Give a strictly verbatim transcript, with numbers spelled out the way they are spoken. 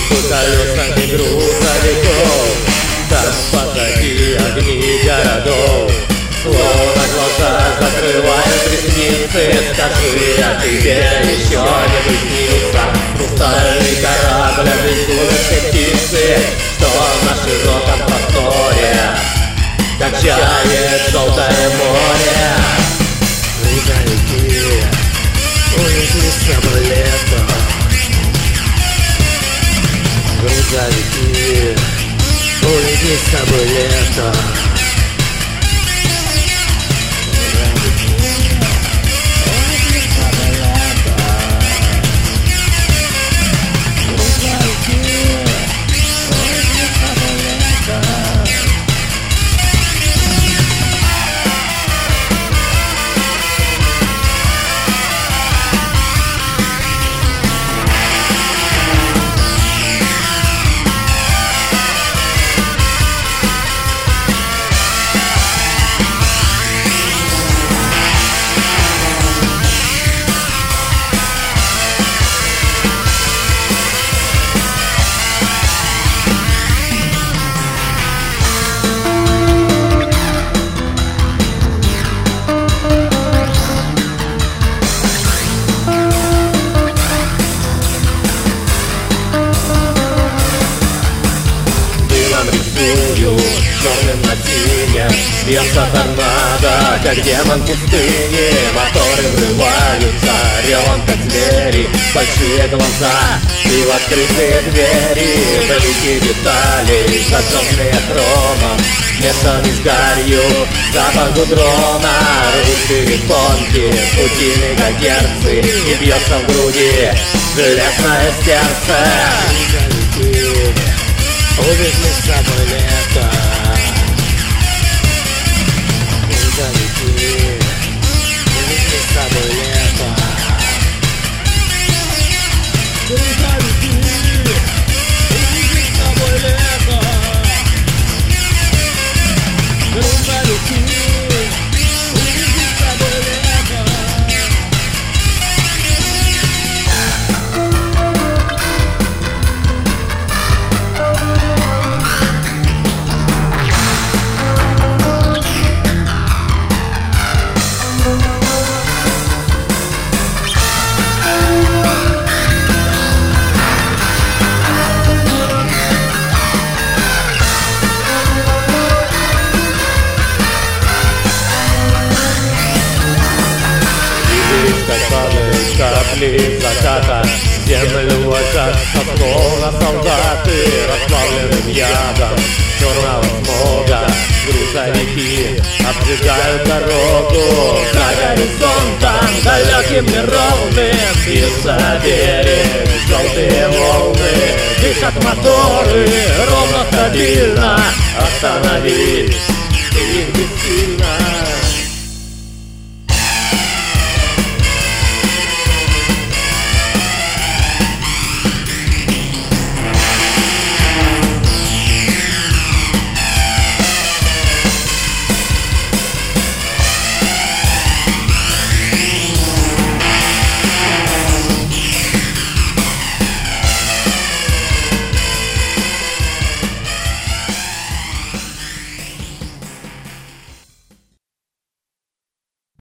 под колесами грузовиков. Там позади огни городов, словно глаза закрывают ресницы. Скажи, а тебе еще не приснится хрустальный корабль, обрисующий птицы, что на широком просторе качает желтое море. Грузовики унесли с собой лето. Грузовики унесли с собой лето. Рисую черным на синем, бьется торнадо, как демон пустыни. Моторы врываются, ревом как звери, большие глаза и в открытые двери. Блики деталей, зажженные хромом, смешаны с гарью, запах гудрона. Ручки японки, пути мегагерцы, и бьется в груди железное сердце. Увезли с собой лето. Грузовики увезли с собой лето. Грузовики увезли с собой лето. Грузовики увезли с собой лето. Падают капли заката, землю ложат, словно солдаты, расплавленным ядом черного смога. Грузовики обжигают дорогу за горизонтом далеким неровным. Из-за берег желтые волны, дышат моторы ровно, стабильно. Остановить их бессильно.